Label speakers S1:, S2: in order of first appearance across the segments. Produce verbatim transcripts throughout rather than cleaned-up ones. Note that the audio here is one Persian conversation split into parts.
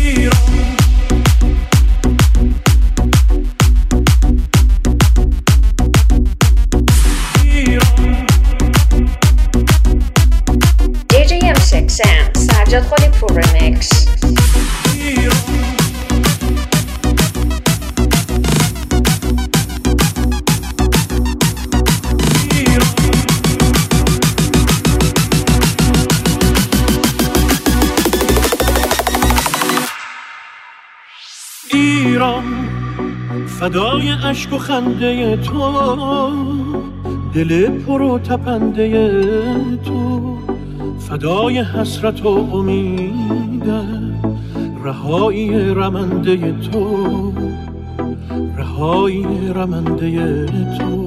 S1: سجاد خودی پور رمیکس.
S2: ایران فدای اشک و خنده تو، دل پر و تپنده تو، فدای حسرت و امید رهایی رمنده تو، رهایی رمنده تو.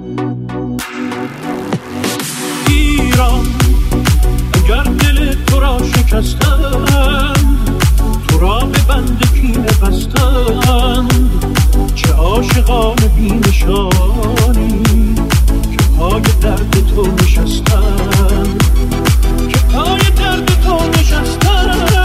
S2: ایران اگر دل تو را شکستند، تو را به بند کینه بستند، چه عاشقان بی نشانی که پای درد تو نشستند، که پای درد تو نشستند.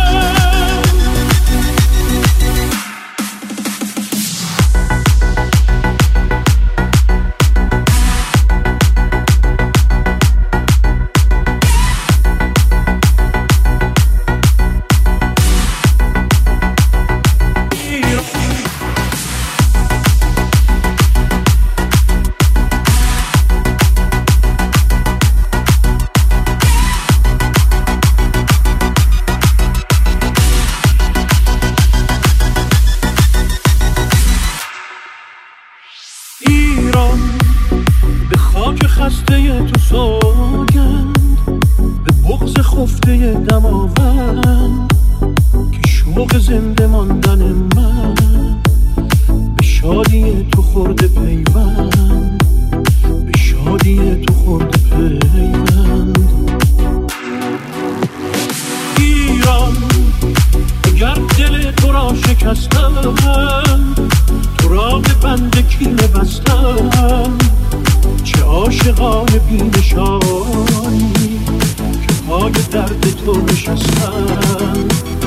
S2: خسته تو سوگند به بغض خفته دماوند، که شوق زنده ماندن من به شادی تو خورده پیوند، به شادی تو خورده پیوند. ایران اگر دل تو را شکستند، تو را به بند کینه بستند، چه عاشقان بی نشانی که پای درد تو نشستند،